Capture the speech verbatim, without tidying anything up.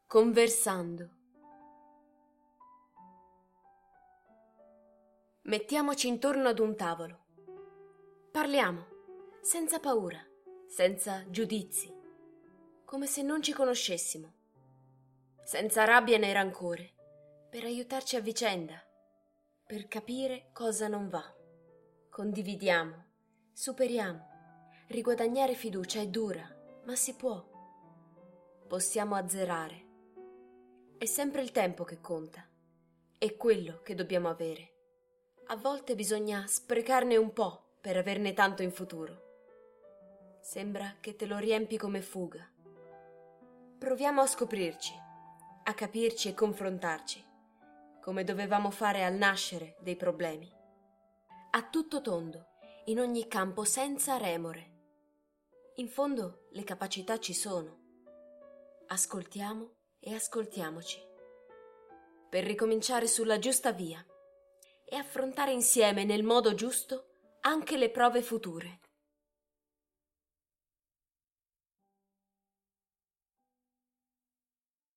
Conversando. Mettiamoci intorno ad un tavolo. Parliamo, senza paura, senza giudizi, come se non ci conoscessimo, senza rabbia né rancore, per aiutarci a vicenda, per capire cosa non va. Condividiamo, superiamo. Riguadagnare fiducia è dura, ma si può. Possiamo azzerare. È sempre il tempo che conta. È quello che dobbiamo avere. A volte bisogna sprecarne un po' per averne tanto in futuro. Sembra che te lo riempi come fuga. Proviamo a scoprirci, a capirci e confrontarci, come dovevamo fare al nascere dei problemi. A tutto tondo, in ogni campo senza remore. In fondo le capacità ci sono. Ascoltiamo e ascoltiamoci, per ricominciare sulla giusta via e affrontare insieme nel modo giusto anche le prove future.